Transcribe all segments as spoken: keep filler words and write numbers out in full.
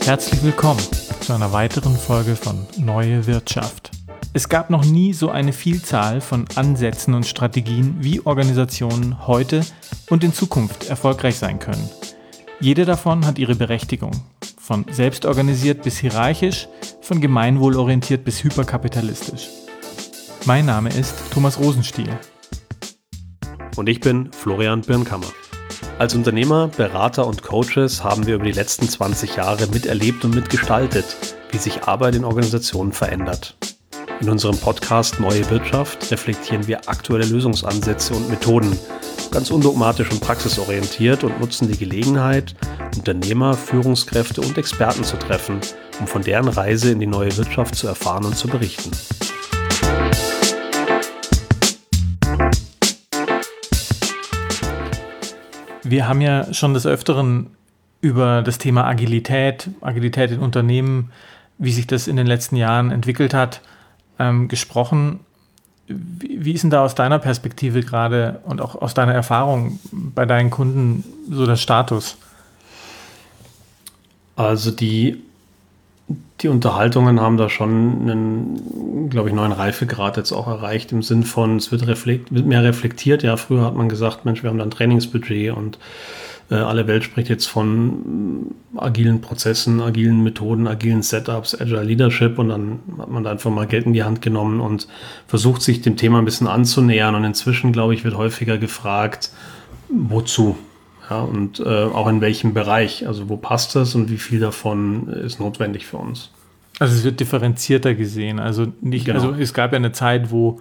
Herzlich willkommen zu einer weiteren Folge von Neue Wirtschaft. Es gab noch nie so eine Vielzahl von Ansätzen und Strategien, wie Organisationen heute und in Zukunft erfolgreich sein können. Jede davon hat ihre Berechtigung, von selbstorganisiert bis hierarchisch, von gemeinwohlorientiert bis hyperkapitalistisch. Mein Name ist Thomas Rosenstiel. Und ich bin Florian Birnkammer. Als Unternehmer, Berater und Coaches haben wir über die letzten zwanzig Jahre miterlebt und mitgestaltet, wie sich Arbeit in Organisationen verändert. In unserem Podcast Neue Wirtschaft reflektieren wir aktuelle Lösungsansätze und Methoden, ganz undogmatisch und praxisorientiert und nutzen die Gelegenheit, Unternehmer, Führungskräfte und Experten zu treffen, um von deren Reise in die neue Wirtschaft zu erfahren und zu berichten. Wir haben ja schon des Öfteren über das Thema Agilität, Agilität in Unternehmen, wie sich das in den letzten Jahren entwickelt hat, ähm, gesprochen. Wie, wie ist denn da aus deiner Perspektive gerade und auch aus deiner Erfahrung bei deinen Kunden so der Status? Also die, die Unterhaltungen haben da schon einen, glaube ich, neuen Reifegrad jetzt auch erreicht, im Sinn von, es wird, reflekt, wird mehr reflektiert. Ja, früher hat man gesagt, Mensch, wir haben da ein Trainingsbudget und äh, alle Welt spricht jetzt von äh, agilen Prozessen, agilen Methoden, agilen Setups, Agile Leadership, und dann hat man da einfach mal Geld in die Hand genommen und versucht, sich dem Thema ein bisschen anzunähern. Und inzwischen, glaube ich, wird häufiger gefragt, wozu? Ja, und äh, auch in welchem Bereich, also wo passt das und wie viel davon ist notwendig für uns. Also es wird differenzierter gesehen. Also nicht, genau. Also es gab ja eine Zeit, wo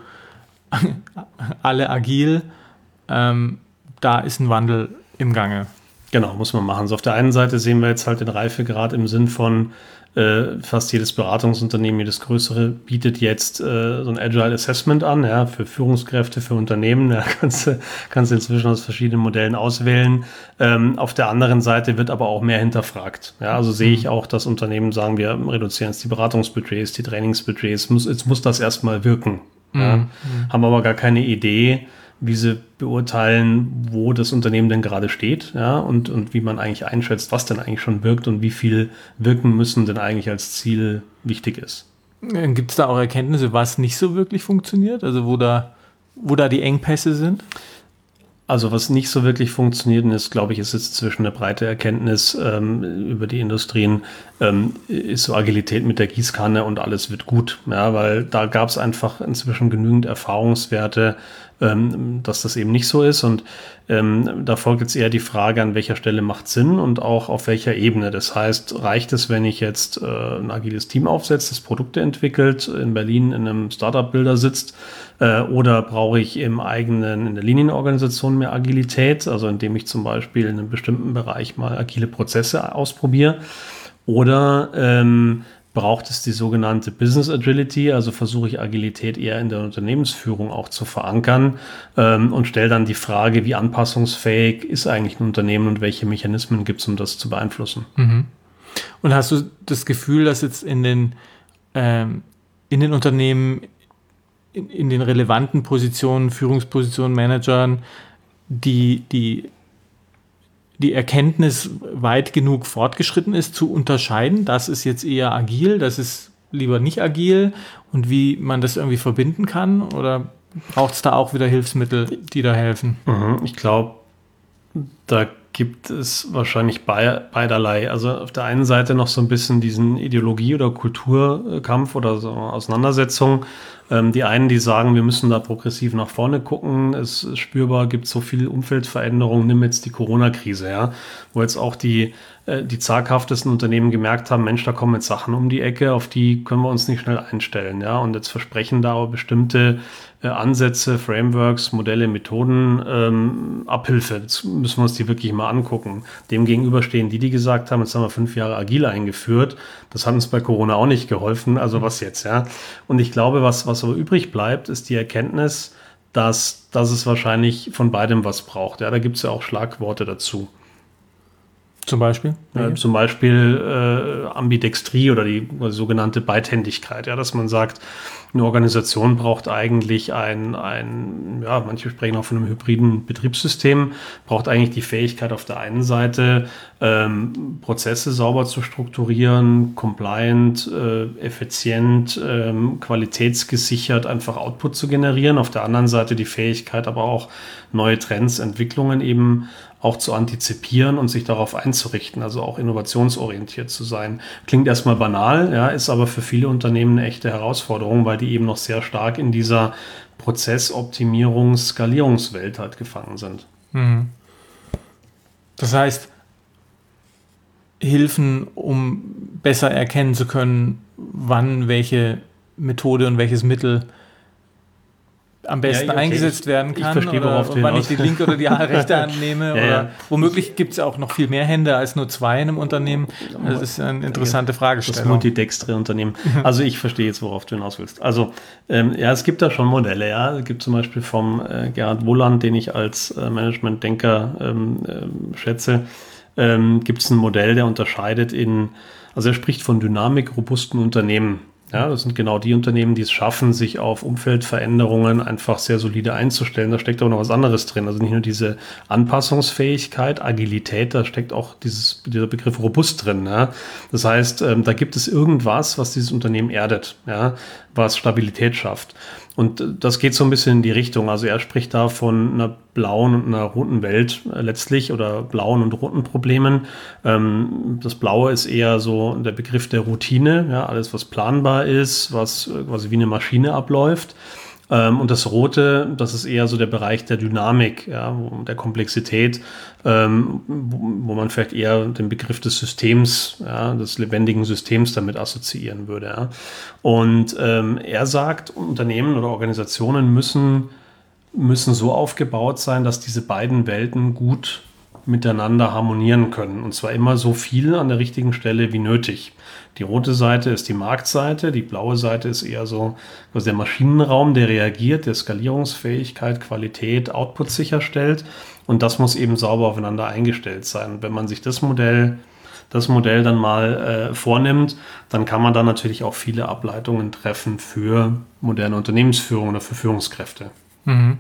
alle agil, ähm, da ist ein Wandel im Gange. Genau, muss man machen. So, auf der einen Seite sehen wir jetzt halt den Reifegrad im Sinn von äh, fast jedes Beratungsunternehmen, jedes größere, bietet jetzt äh, so ein Agile Assessment an, ja, für Führungskräfte, für Unternehmen. Ja, kannst du kannst du inzwischen aus verschiedenen Modellen auswählen. Ähm, auf der anderen Seite wird aber auch mehr hinterfragt. Ja, also sehe ich auch, dass Unternehmen sagen, wir reduzieren jetzt die Beratungsbudgets, die Trainingsbudgets. Muss, jetzt muss das erstmal wirken. Ja. Mhm. Haben aber gar keine Idee, wie sie beurteilen, wo das Unternehmen denn gerade steht, ja, und, und wie man eigentlich einschätzt, was denn eigentlich schon wirkt und wie viel wirken müssen denn eigentlich als Ziel wichtig ist. Gibt es da auch Erkenntnisse, was nicht so wirklich funktioniert? Also wo da, wo da die Engpässe sind? Also was nicht so wirklich funktioniert, ist, glaube ich, ist jetzt zwischen eine breite Erkenntnis ähm, über die Industrien, ähm, ist so Agilität mit der Gießkanne und alles wird gut. Ja, weil da gab es einfach inzwischen genügend Erfahrungswerte, ähm, dass das eben nicht so ist. Und ähm, da folgt jetzt eher die Frage, an welcher Stelle macht Sinn und auch auf welcher Ebene. Das heißt, reicht es, wenn ich jetzt äh, ein agiles Team aufsetze, das Produkte entwickelt, in Berlin in einem Startup-Builder sitzt, äh, oder brauche ich im eigenen, in der Linienorganisation mehr Agilität, also indem ich zum Beispiel in einem bestimmten Bereich mal agile Prozesse ausprobiere, oder ähm, braucht es die sogenannte Business Agility, also versuche ich Agilität eher in der Unternehmensführung auch zu verankern, ähm, und stelle dann die Frage, wie anpassungsfähig ist eigentlich ein Unternehmen und welche Mechanismen gibt es, um das zu beeinflussen. Mhm. Und hast du das Gefühl, dass jetzt in den, ähm, in den Unternehmen, in, in den relevanten Positionen, Führungspositionen, Managern, die, die die Erkenntnis weit genug fortgeschritten ist, zu unterscheiden, das ist jetzt eher agil, das ist lieber nicht agil, und wie man das irgendwie verbinden kann? Oder braucht es da auch wieder Hilfsmittel, die da helfen? Mhm, ich glaube, da gibt es wahrscheinlich be- beiderlei. Also auf der einen Seite noch so ein bisschen diesen Ideologie- oder Kulturkampf oder so Auseinandersetzung. Ähm, die einen, die sagen, wir müssen da progressiv nach vorne gucken. Es ist spürbar, gibt so viel Umfeldveränderung. Nimm jetzt die Corona-Krise, ja, wo jetzt auch die, äh, die zaghaftesten Unternehmen gemerkt haben, Mensch, da kommen jetzt Sachen um die Ecke, auf die können wir uns nicht schnell einstellen, ja. Und jetzt versprechen da aber bestimmte äh, Ansätze, Frameworks, Modelle, Methoden, ähm, Abhilfe. Jetzt müssen wir uns die wirklich mal angucken. Demgegenüber stehen die, die gesagt haben, jetzt haben wir fünf Jahre agil eingeführt. Das hat uns bei Corona auch nicht geholfen. Also was jetzt, ja? Und ich glaube, was, was aber übrig bleibt, ist die Erkenntnis, dass, dass es wahrscheinlich von beidem was braucht. Ja, da gibt es ja auch Schlagworte dazu. Zum Beispiel? Äh, zum Beispiel äh, Ambidextrie oder die oder sogenannte Beidhändigkeit, ja, dass man sagt, eine Organisation braucht eigentlich ein, ein, ja, manche sprechen auch von einem hybriden Betriebssystem, braucht eigentlich die Fähigkeit auf der einen Seite, ähm, Prozesse sauber zu strukturieren, compliant, äh, effizient, ähm, qualitätsgesichert einfach Output zu generieren, auf der anderen Seite die Fähigkeit, aber auch neue Trends, Entwicklungen eben auch zu antizipieren und sich darauf einzurichten, also auch innovationsorientiert zu sein. Klingt erstmal banal, ja, ist aber für viele Unternehmen eine echte Herausforderung, weil die eben noch sehr stark in dieser Prozessoptimierungs-, Skalierungswelt halt gefangen sind. Mhm. Das heißt, Hilfen, um besser erkennen zu können, wann welche Methode und welches Mittel am besten ja, okay. eingesetzt werden kann, ich verstehe, oder wann ich die linke oder die rechte annehme. ja, oder ja. Womöglich gibt es auch noch viel mehr Hände als nur zwei in einem Unternehmen. Das ist eine interessante Fragestellung. Das multidextre Unternehmen. Also ich verstehe jetzt, worauf du hinaus willst. Also ähm, ja, es gibt da schon Modelle. Ja, es gibt zum Beispiel vom äh, Gerhard Wohland, den ich als äh, Management-Denker ähm, äh, schätze, ähm, gibt es ein Modell, der unterscheidet in, also er spricht von dynamik robusten Unternehmen. Ja, das sind genau die Unternehmen, die es schaffen, sich auf Umfeldveränderungen einfach sehr solide einzustellen. Da steckt auch noch was anderes drin. Also nicht nur diese Anpassungsfähigkeit, Agilität, da steckt auch dieses, dieser Begriff robust drin. Ja. Das heißt, ähm, da gibt es irgendwas, was dieses Unternehmen erdet, ja, was Stabilität schafft. Und das geht so ein bisschen in die Richtung. Also er spricht da von einer blauen und einer roten Welt äh, letztlich oder blauen und roten Problemen. Ähm, das Blaue ist eher so der Begriff der Routine, ja, alles was planbar ist, was äh, quasi wie eine Maschine abläuft. Ähm, und das Rote, das ist eher so der Bereich der Dynamik, ja, der Komplexität, ähm, wo, wo man vielleicht eher den Begriff des Systems, ja, des lebendigen Systems damit assoziieren würde. Ja. Und ähm, er sagt, Unternehmen oder Organisationen müssen, müssen so aufgebaut sein, dass diese beiden Welten gut miteinander harmonieren können. Und zwar immer so viel an der richtigen Stelle wie nötig. Die rote Seite ist die Marktseite, die blaue Seite ist eher so also der Maschinenraum, der reagiert, der Skalierungsfähigkeit, Qualität, Output sicherstellt. Und das muss eben sauber aufeinander eingestellt sein. Und wenn man sich das Modell, das Modell dann mal äh, vornimmt, dann kann man da natürlich auch viele Ableitungen treffen für moderne Unternehmensführung oder für Führungskräfte. Mhm.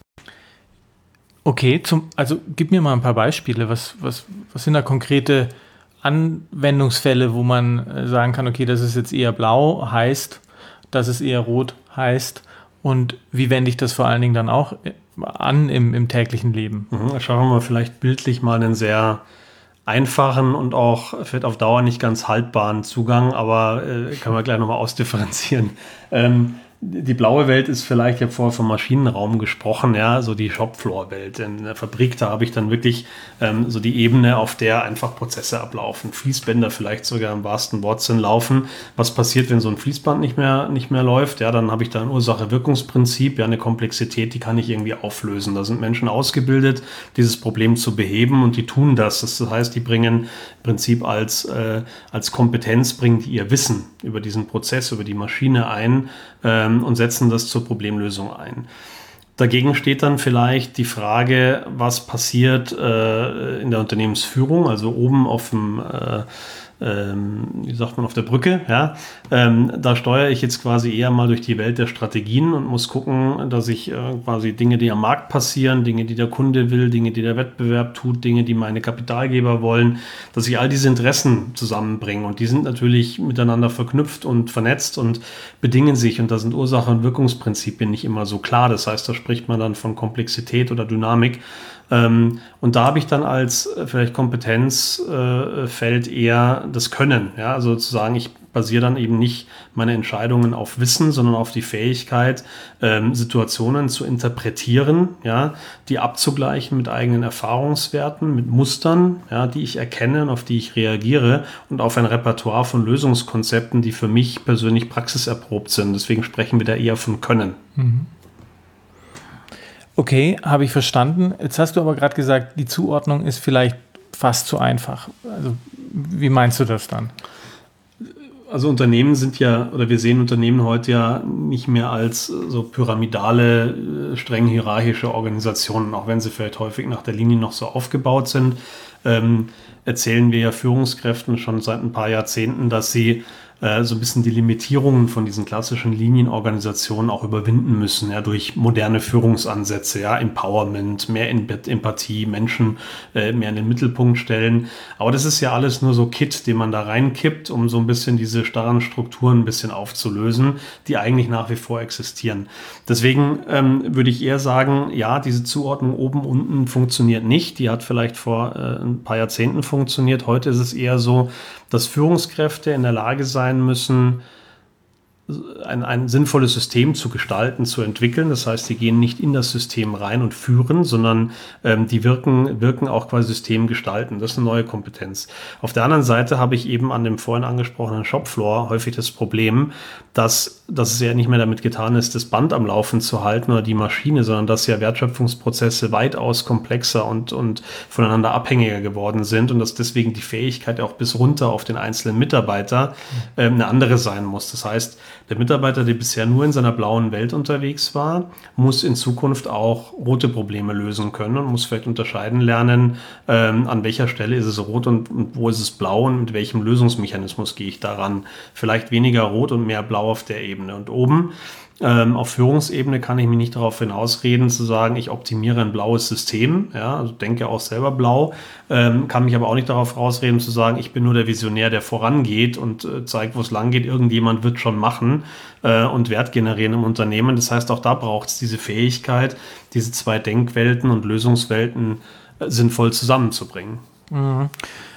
Okay, zum, also gib mir mal ein paar Beispiele. Was, was, was sind da konkrete Anwendungsfälle, wo man sagen kann, okay, das ist jetzt eher blau, heißt, das ist eher rot, heißt, und wie wende ich das vor allen Dingen dann auch an im, im täglichen Leben? Mhm, schauen wir mal vielleicht bildlich mal einen sehr einfachen und auch vielleicht auf Dauer nicht ganz haltbaren Zugang, aber äh, können wir gleich nochmal ausdifferenzieren. Ähm, Die blaue Welt ist vielleicht, ich habe vorher vom Maschinenraum gesprochen, ja, so die Shopfloor-Welt. In der Fabrik, da habe ich dann wirklich ähm, so die Ebene, auf der einfach Prozesse ablaufen. Fließbänder vielleicht sogar im wahrsten Wortsinn laufen. Was passiert, wenn so ein Fließband nicht mehr, nicht mehr läuft? Ja, dann habe ich da ein Ursache-Wirkungsprinzip, ja, eine Komplexität, die kann ich irgendwie auflösen. Da sind Menschen ausgebildet, dieses Problem zu beheben und die tun das. Das heißt, die bringen im Prinzip als, äh, als Kompetenz, bringen die ihr Wissen über diesen Prozess, über die Maschine ein, ähm, und setzen das zur Problemlösung ein. Dagegen steht dann vielleicht die Frage, was passiert äh, in der Unternehmensführung, also oben auf dem, äh, ähm, wie sagt man, auf der Brücke. Ja? Ähm, da steuere ich jetzt quasi eher mal durch die Welt der Strategien und muss gucken, dass ich äh, quasi Dinge, die am Markt passieren, Dinge, die der Kunde will, Dinge, die der Wettbewerb tut, Dinge, die meine Kapitalgeber wollen, dass ich all diese Interessen zusammenbringe. Und die sind natürlich miteinander verknüpft und vernetzt und bedingen sich. Und da sind Ursache- und Wirkungsprinzipien nicht immer so klar. Das heißt, da spricht man dann von Komplexität oder Dynamik. Ähm, und da habe ich dann als äh, vielleicht Kompetenzfeld äh, eher das Können. Ja? Also zu sagen, ich basiere dann eben nicht meine Entscheidungen auf Wissen, sondern auf die Fähigkeit, ähm, Situationen zu interpretieren, ja? Die abzugleichen mit eigenen Erfahrungswerten, mit Mustern, ja? Die ich erkenne und auf die ich reagiere und auf ein Repertoire von Lösungskonzepten, die für mich persönlich praxiserprobt sind. Deswegen sprechen wir da eher von Können. Mhm. Okay, habe ich verstanden. Jetzt hast du aber gerade gesagt, die Zuordnung ist vielleicht fast zu einfach. Also wie meinst du das dann? Also Unternehmen sind ja, oder wir sehen Unternehmen heute ja nicht mehr als so pyramidale, streng hierarchische Organisationen, auch wenn sie vielleicht häufig nach der Linie noch so aufgebaut sind, ähm, erzählen wir ja Führungskräften schon seit ein paar Jahrzehnten, dass sie äh, so ein bisschen die Limitierungen von diesen klassischen Linienorganisationen auch überwinden müssen, ja, durch moderne Führungsansätze, ja, Empowerment, mehr Empathie, Menschen äh, mehr in den Mittelpunkt stellen. Aber das ist ja alles nur so Kit, den man da reinkippt, um so ein bisschen diese starren Strukturen ein bisschen aufzulösen, die eigentlich nach wie vor existieren. Deswegen ähm, würde ich eher sagen, ja, diese Zuordnung oben, unten funktioniert nicht. Die hat vielleicht vor äh, ein paar Jahrzehnten funktioniert. Heute ist es eher so, dass Führungskräfte in der Lage sein müssen, ein, ein sinnvolles System zu gestalten, zu entwickeln. Das heißt, die gehen nicht in das System rein und führen, sondern ähm, die wirken, wirken auch quasi System gestalten. Das ist eine neue Kompetenz. Auf der anderen Seite habe ich eben an dem vorhin angesprochenen Shopfloor häufig das Problem, dass, dass es ja nicht mehr damit getan ist, das Band am Laufen zu halten oder die Maschine, sondern dass ja Wertschöpfungsprozesse weitaus komplexer und, und voneinander abhängiger geworden sind und dass deswegen die Fähigkeit auch bis runter auf den einzelnen Mitarbeiter ähm, eine andere sein muss. Das heißt, der Mitarbeiter, der bisher nur in seiner blauen Welt unterwegs war, muss in Zukunft auch rote Probleme lösen können und muss vielleicht unterscheiden lernen, ähm, an welcher Stelle ist es rot und, und wo ist es blau und mit welchem Lösungsmechanismus gehe ich daran. Vielleicht weniger rot und mehr blau auf der Ebene. Und oben Ähm, auf Führungsebene kann ich mich nicht darauf hinausreden, zu sagen, ich optimiere ein blaues System, ja, also denke auch selber blau, ähm, kann mich aber auch nicht darauf rausreden, zu sagen, ich bin nur der Visionär, der vorangeht und äh, zeigt, wo es lang geht. Irgendjemand wird schon machen äh, und Wert generieren im Unternehmen. Das heißt, auch da braucht es diese Fähigkeit, diese zwei Denkwelten und Lösungswelten äh, sinnvoll zusammenzubringen. Mhm.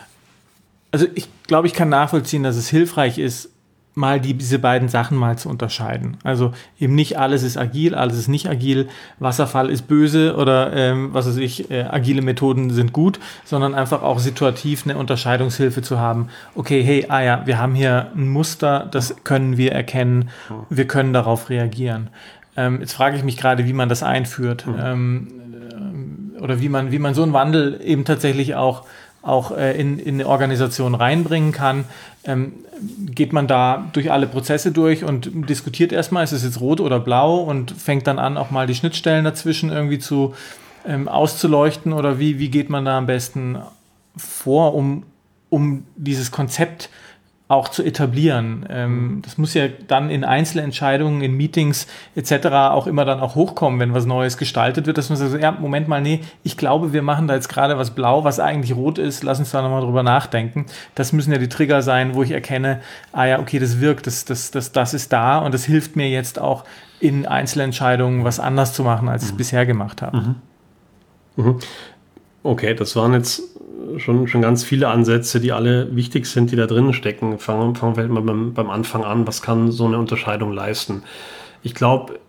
Also ich glaube, ich kann nachvollziehen, dass es hilfreich ist, mal die, diese beiden Sachen mal zu unterscheiden. Also eben nicht alles ist agil, alles ist nicht agil, Wasserfall ist böse oder ähm, was weiß ich, äh, agile Methoden sind gut, sondern einfach auch situativ eine Unterscheidungshilfe zu haben. Okay, hey, ah ja, wir haben hier ein Muster, das können wir erkennen, wir können darauf reagieren. Ähm, jetzt frage ich mich gerade, wie man das einführt, mhm. ähm, oder wie man, wie man so einen Wandel eben tatsächlich auch auch äh, in, in eine Organisation reinbringen kann. Ähm, geht man da durch alle Prozesse durch und diskutiert erstmal, ist es jetzt rot oder blau und fängt dann an, auch mal die Schnittstellen dazwischen irgendwie zu ähm, auszuleuchten oder wie, wie geht man da am besten vor, um, um dieses Konzept auch zu etablieren. Ähm, das muss ja dann in Einzelentscheidungen, in Meetings et cetera auch immer dann auch hochkommen, wenn was Neues gestaltet wird, dass man sagt, ja, Moment mal, nee, ich glaube, wir machen da jetzt gerade was blau, was eigentlich rot ist, lass uns da nochmal drüber nachdenken. Das müssen ja die Trigger sein, wo ich erkenne, ah ja, okay, das wirkt, das, das, das, das ist da und das hilft mir jetzt auch in Einzelentscheidungen was anders zu machen, als ich es mhm. bisher gemacht habe. Mhm. Mhm. Okay, das waren jetzt schon, schon ganz viele Ansätze, die alle wichtig sind, die da drin stecken. Fangen, fangen wir mal beim, beim Anfang an. Was kann so eine Unterscheidung leisten? Ich glaube,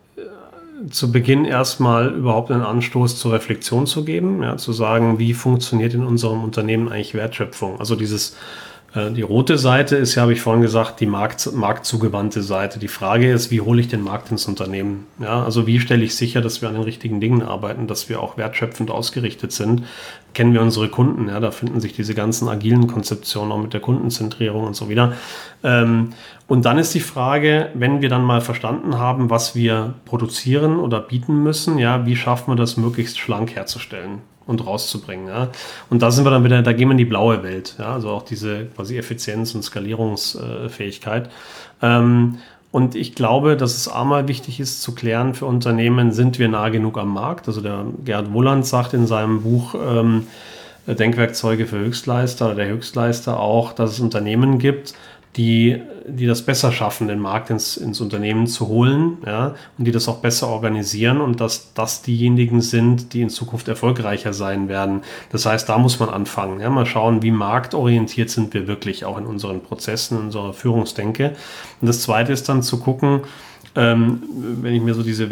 zu Beginn erstmal überhaupt einen Anstoß zur Reflexion zu geben, ja, zu sagen, wie funktioniert in unserem Unternehmen eigentlich Wertschöpfung? Also dieses Die rote Seite ist ja, habe ich vorhin gesagt, die Markt, marktzugewandte Seite. Die Frage ist, wie hole ich den Markt ins Unternehmen? Ja, also wie stelle ich sicher, dass wir an den richtigen Dingen arbeiten, dass wir auch wertschöpfend ausgerichtet sind? Kennen wir unsere Kunden? Ja, da finden sich diese ganzen agilen Konzeptionen auch mit der Kundenzentrierung und so wieder. Ähm, und dann ist die Frage, wenn wir dann mal verstanden haben, was wir produzieren oder bieten müssen, ja, wie schaffen wir das möglichst schlank herzustellen und rauszubringen. Ja. Und da sind wir dann wieder, da gehen wir in die blaue Welt, ja, also auch diese quasi Effizienz- und Skalierungsfähigkeit. Ähm, und ich glaube, dass es einmal wichtig ist zu klären für Unternehmen, sind wir nah genug am Markt? Also der Gerd Wohland sagt in seinem Buch ähm, Denkwerkzeuge für Höchstleister oder der Höchstleister auch, dass es Unternehmen gibt, die, die das besser schaffen, den Markt ins, ins Unternehmen zu holen, ja, und die das auch besser organisieren und dass das diejenigen sind, die in Zukunft erfolgreicher sein werden. Das heißt, da muss man anfangen. Ja, mal schauen, wie marktorientiert sind wir wirklich auch in unseren Prozessen, in unserer Führungsdenke. Und das Zweite ist dann zu gucken, Ähm, wenn ich mir so diese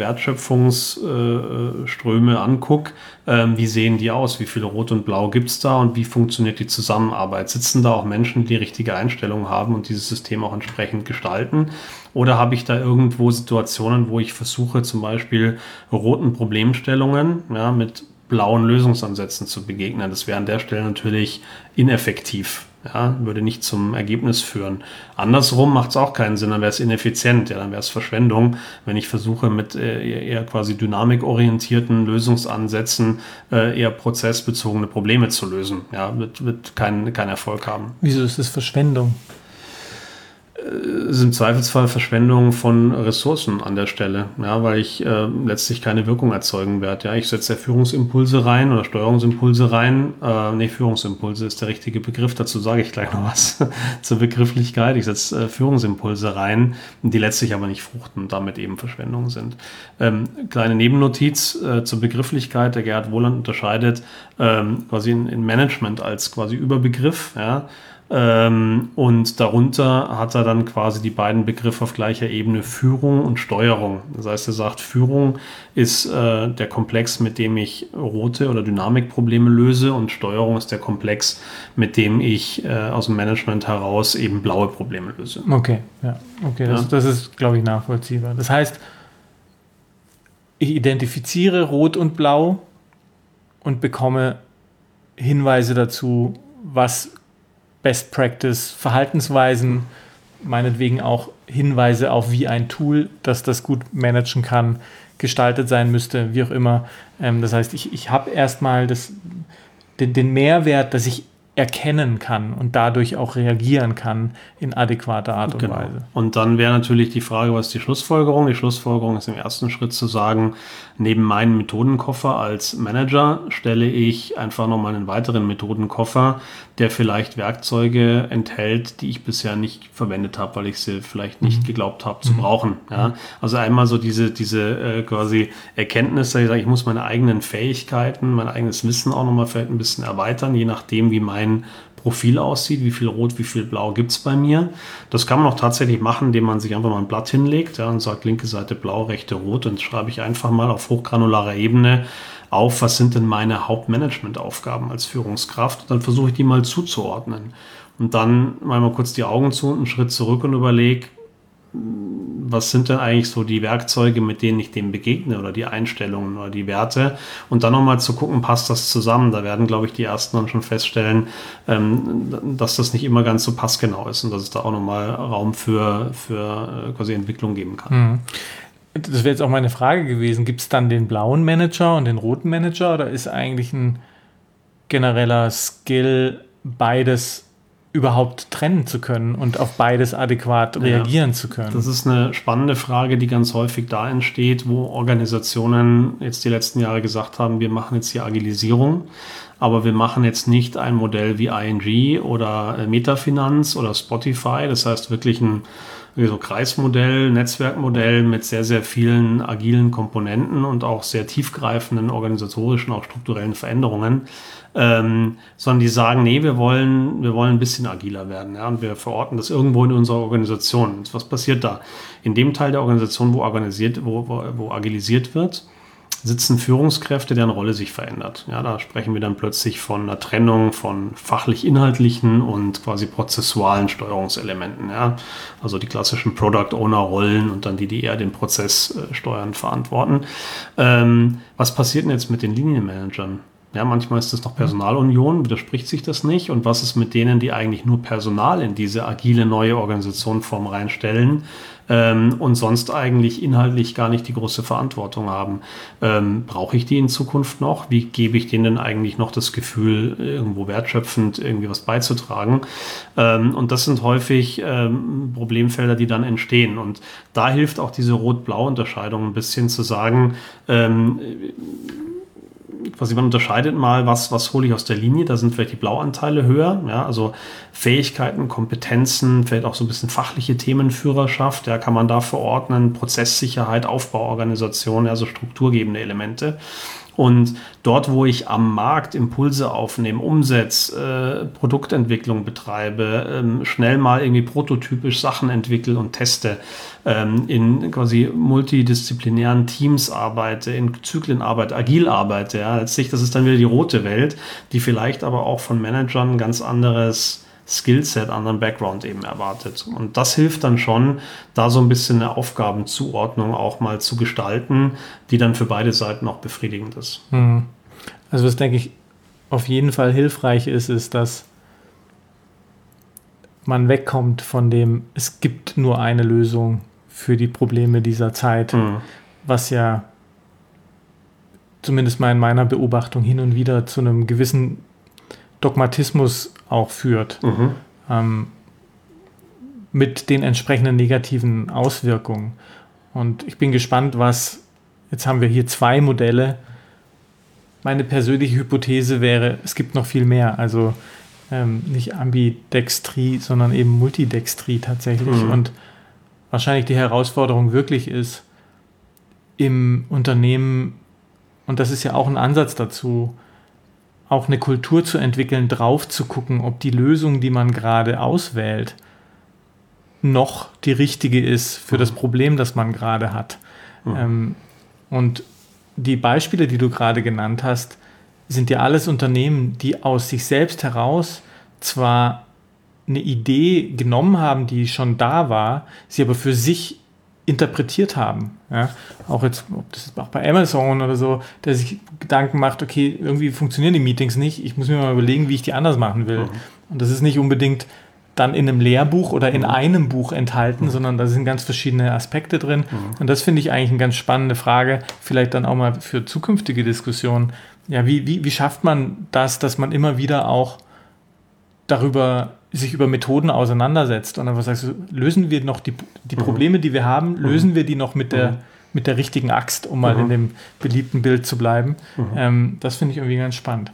Wertschöpfungsströme äh, angucke, ähm, wie sehen die aus? Wie viele Rot und Blau gibt es da und wie funktioniert die Zusammenarbeit? Sitzen da auch Menschen, die die richtige Einstellung haben und dieses System auch entsprechend gestalten? Oder habe ich da irgendwo Situationen, wo ich versuche, zum Beispiel roten Problemstellungen, ja, mit blauen Lösungsansätzen zu begegnen? Das wäre an der Stelle natürlich ineffektiv. Ja, würde nicht zum Ergebnis führen. Andersrum macht es auch keinen Sinn, dann wäre es ineffizient, ja, dann wäre es Verschwendung, wenn ich versuche mit äh, eher quasi dynamikorientierten Lösungsansätzen äh, eher prozessbezogene Probleme zu lösen. Ja, wird, wird keinen keinen Erfolg haben. Wieso ist das Verschwendung? Ist im Zweifelsfall Verschwendung von Ressourcen an der Stelle, ja, weil ich äh, letztlich keine Wirkung erzeugen werde. Ja, ich setze ja Führungsimpulse rein oder Steuerungsimpulse rein. Äh, nee, Führungsimpulse ist der richtige Begriff. Dazu sage ich gleich noch was zur Begrifflichkeit. Ich setze äh, Führungsimpulse rein, die letztlich aber nicht fruchten und damit eben Verschwendung sind. Ähm, kleine Nebennotiz äh, zur Begrifflichkeit. Der Gerhard Wohland unterscheidet ähm, quasi in, in Management als quasi Überbegriff, ja. Ähm, und darunter hat er dann quasi die beiden Begriffe auf gleicher Ebene Führung und Steuerung. Das heißt, er sagt, Führung ist äh, der Komplex, mit dem ich rote oder Dynamikprobleme löse, und Steuerung ist der Komplex, mit dem ich äh, aus dem Management heraus eben blaue Probleme löse. Okay, ja, okay, das, ja. das ist, glaube ich, nachvollziehbar. Das heißt, ich identifiziere Rot und Blau und bekomme Hinweise dazu, was Best Practice, Verhaltensweisen, meinetwegen auch Hinweise auf, wie ein Tool, das das gut managen kann, gestaltet sein müsste, wie auch immer. Ähm, das heißt, ich, ich habe erstmal das, den, den Mehrwert, dass ich erkennen kann und dadurch auch reagieren kann in adäquater Art und genau. Weise. Und dann wäre natürlich die Frage, was ist die Schlussfolgerung? Die Schlussfolgerung ist im ersten Schritt zu sagen, neben meinem Methodenkoffer als Manager stelle ich einfach nochmal einen weiteren Methodenkoffer, der vielleicht Werkzeuge enthält, die ich bisher nicht verwendet habe, weil ich sie vielleicht nicht mhm. geglaubt habe zu mhm. brauchen. Ja? Also einmal so diese, diese äh, quasi Erkenntnis, dass ich sage, ich muss meine eigenen Fähigkeiten, mein eigenes Wissen auch nochmal vielleicht ein bisschen erweitern, je nachdem, wie mein Profil aussieht, wie viel Rot, wie viel Blau gibt es bei mir. Das kann man auch tatsächlich machen, indem man sich einfach mal ein Blatt hinlegt, ja, und sagt, linke Seite blau, rechte rot, und schreibe ich einfach mal auf hochgranularer Ebene auf, was sind denn meine Hauptmanagementaufgaben als Führungskraft, und dann versuche ich die mal zuzuordnen. Und dann mal kurz die Augen zu und einen Schritt zurück und überlege, was sind denn eigentlich so die Werkzeuge, mit denen ich dem begegne, oder die Einstellungen oder die Werte, und dann nochmal zu gucken, passt das zusammen. Da werden, glaube ich, die Ersten dann schon feststellen, ähm, dass das nicht immer ganz so passgenau ist und dass es da auch nochmal Raum für, für quasi Entwicklung geben kann. Mhm. Das wäre jetzt auch meine Frage gewesen. Gibt es dann den blauen Manager und den roten Manager, oder ist eigentlich ein genereller Skill, beides überhaupt trennen zu können und auf beides adäquat reagieren ja, zu können? Das ist eine spannende Frage, die ganz häufig da entsteht, wo Organisationen jetzt die letzten Jahre gesagt haben, wir machen jetzt hier Agilisierung, aber wir machen jetzt nicht ein Modell wie I N G oder Metafinanz oder Spotify, das heißt wirklich ein so Kreismodell, Netzwerkmodell mit sehr, sehr vielen agilen Komponenten und auch sehr tiefgreifenden organisatorischen, auch strukturellen Veränderungen, ähm, sondern die sagen, nee, wir wollen, wir wollen ein bisschen agiler werden, ja, und wir verorten das irgendwo in unserer Organisation. Und was passiert da? In dem Teil der Organisation, wo organisiert, wo, wo, wo agilisiert wird, sitzen Führungskräfte, deren Rolle sich verändert. Ja, da sprechen wir dann plötzlich von einer Trennung von fachlich-inhaltlichen und quasi prozessualen Steuerungselementen. Ja, also die klassischen Product-Owner-Rollen und dann die, die eher den Prozess äh, steuern, verantworten. Ähm, was passiert denn jetzt mit den Linienmanagern? Ja, manchmal ist das noch Personalunion, widerspricht sich das nicht. Und was ist mit denen, die eigentlich nur Personal in diese agile neue Organisationsform reinstellen ähm, und sonst eigentlich inhaltlich gar nicht die große Verantwortung haben? Ähm, brauche ich die in Zukunft noch? Wie gebe ich denen denn eigentlich noch das Gefühl, irgendwo wertschöpfend irgendwie was beizutragen? Ähm, und das sind häufig ähm, Problemfelder, die dann entstehen. Und da hilft auch diese Rot-Blau-Unterscheidung ein bisschen zu sagen, ähm, quasi man unterscheidet mal, was, was hole ich aus der Linie, da sind vielleicht die Blauanteile höher, ja, also Fähigkeiten, Kompetenzen, vielleicht auch so ein bisschen fachliche Themenführerschaft, ja, kann man da verordnen, Prozesssicherheit, Aufbauorganisation, ja, so strukturgebende Elemente. Und dort, wo ich am Markt Impulse aufnehme, umsetze, äh, Produktentwicklung betreibe, ähm, schnell mal irgendwie prototypisch Sachen entwickle und teste, ähm, in quasi multidisziplinären Teams arbeite, in Zyklen arbeite, agil arbeite, ja, letztlich, das ist dann wieder die rote Welt, die vielleicht aber auch von Managern ein ganz anderes Skillset, anderen Background eben erwartet. Und das hilft dann schon, da so ein bisschen eine Aufgabenzuordnung auch mal zu gestalten, die dann für beide Seiten auch befriedigend ist. Also was, denke ich, auf jeden Fall hilfreich ist, ist, dass man wegkommt von dem, es gibt nur eine Lösung für die Probleme dieser Zeit, mhm. was ja zumindest mal in meiner Beobachtung hin und wieder zu einem gewissen Dogmatismus auch führt, mhm. ähm, mit den entsprechenden negativen Auswirkungen. Und ich bin gespannt, was, jetzt haben wir hier zwei Modelle. Meine persönliche Hypothese wäre, es gibt noch viel mehr, also ähm, nicht Ambidextrie, sondern eben Multidextrie tatsächlich. Mhm. Und wahrscheinlich die Herausforderung wirklich ist, im Unternehmen, und das ist ja auch ein Ansatz dazu, auch eine Kultur zu entwickeln, drauf zu gucken, ob die Lösung, die man gerade auswählt, noch die richtige ist für mhm. das Problem, das man gerade hat. Mhm. Ähm, und die Beispiele, die du gerade genannt hast, sind ja alles Unternehmen, die aus sich selbst heraus zwar eine Idee genommen haben, die schon da war, sie aber für sich interpretiert haben. Ja? Auch jetzt, ob das auch bei Amazon oder so, der sich Gedanken macht, okay, irgendwie funktionieren die Meetings nicht, ich muss mir mal überlegen, wie ich die anders machen will. Mhm. Und das ist nicht unbedingt dann in einem Lehrbuch oder in mhm. einem Buch enthalten, mhm. sondern da sind ganz verschiedene Aspekte drin. Mhm. Und das finde ich eigentlich eine ganz spannende Frage, vielleicht dann auch mal für zukünftige Diskussionen. Ja, wie, wie, wie schafft man das, dass man immer wieder auch darüber sich über Methoden auseinandersetzt und einfach sagst, lösen wir noch die, die Probleme, die wir haben, lösen wir die noch mit der, mit der richtigen Axt, um mal mhm. in dem beliebten Bild zu bleiben. Mhm. Ähm, das finde ich irgendwie ganz spannend.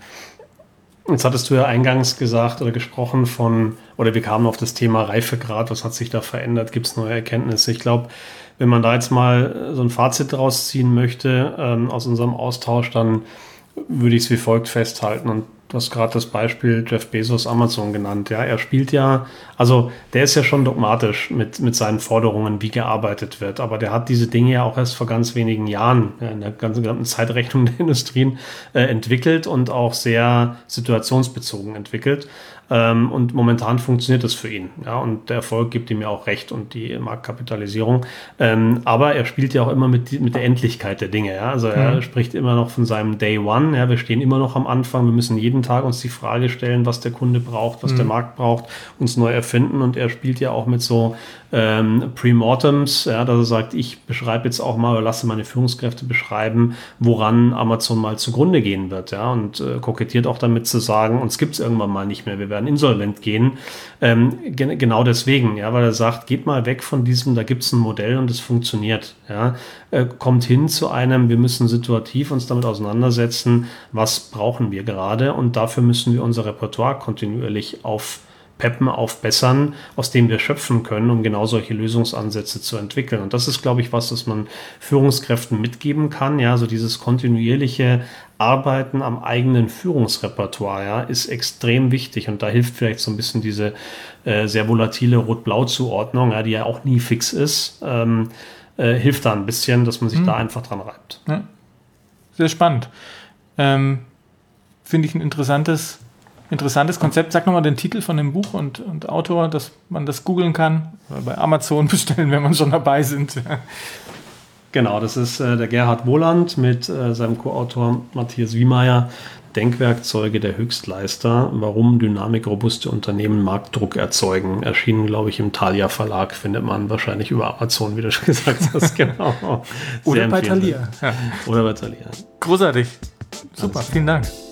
Jetzt hattest du ja eingangs gesagt oder gesprochen von, oder wir kamen auf das Thema Reifegrad, was hat sich da verändert, gibt es neue Erkenntnisse? Ich glaube, wenn man da jetzt mal so ein Fazit draus ziehen möchte ähm, aus unserem Austausch, dann würde ich es wie folgt festhalten. Und du hast gerade das Beispiel Jeff Bezos Amazon genannt. Ja, er spielt ja, also der ist ja schon dogmatisch mit, mit seinen Forderungen, wie gearbeitet wird. Aber der hat diese Dinge ja auch erst vor ganz wenigen Jahren ja, in der ganzen gesamten Zeitrechnung der Industrien äh, entwickelt und auch sehr situationsbezogen entwickelt. Ähm, und momentan funktioniert das für ihn. Ja, und der Erfolg gibt ihm ja auch recht und die Marktkapitalisierung. Ähm, aber er spielt ja auch immer mit, mit der Endlichkeit der Dinge. Ja? Also er mhm. spricht immer noch von seinem Day One. Ja? Wir stehen immer noch am Anfang. Wir müssen jeden Tag uns die Frage stellen, was der Kunde braucht, was mhm. der Markt braucht, uns neu erfinden. Und er spielt ja auch mit so ähm, Premortems, ja, dass er sagt, ich beschreibe jetzt auch mal oder lasse meine Führungskräfte beschreiben, woran Amazon mal zugrunde gehen wird. Ja? Und äh, kokettiert auch damit zu sagen, uns gibt es irgendwann mal nicht mehr. Wir werden insolvent gehen. Ähm, gen- genau deswegen, ja, weil er sagt, geht mal weg von diesem, da gibt es ein Modell und es funktioniert. Ja? Äh, kommt hin zu einem, wir müssen situativ uns damit auseinandersetzen, was brauchen wir gerade und dafür müssen wir unser Repertoire kontinuierlich aufpeppen, aufbessern, aus dem wir schöpfen können, um genau solche Lösungsansätze zu entwickeln. Und das ist, glaube ich, was, das man Führungskräften mitgeben kann. Ja, so dieses kontinuierliche Arbeiten am eigenen Führungsrepertoire, ja, ist extrem wichtig. Und da hilft vielleicht so ein bisschen diese äh, sehr volatile Rot-Blau-Zuordnung, ja, die ja auch nie fix ist, ähm, äh, hilft da ein bisschen, dass man sich mhm. da einfach dran reibt. Ja. Sehr spannend. Ähm, finde ich ein interessantes Interessantes Konzept. Sag nochmal den Titel von dem Buch und, und Autor, dass man das googeln kann. Oder bei Amazon bestellen, wenn man schon dabei sind. Genau, das ist äh, der Gerhard Wohland mit äh, seinem Co-Autor Matthias Wiemeyer. Denkwerkzeuge der Höchstleister, warum dynamikrobuste Unternehmen Marktdruck erzeugen. Erschienen, glaube ich, im Thalia Verlag, findet man wahrscheinlich über Amazon, wie du schon gesagt hast. Genau. Oder bei Thalia. Ja. Oder bei Thalia. Großartig. Super, vielen Dank.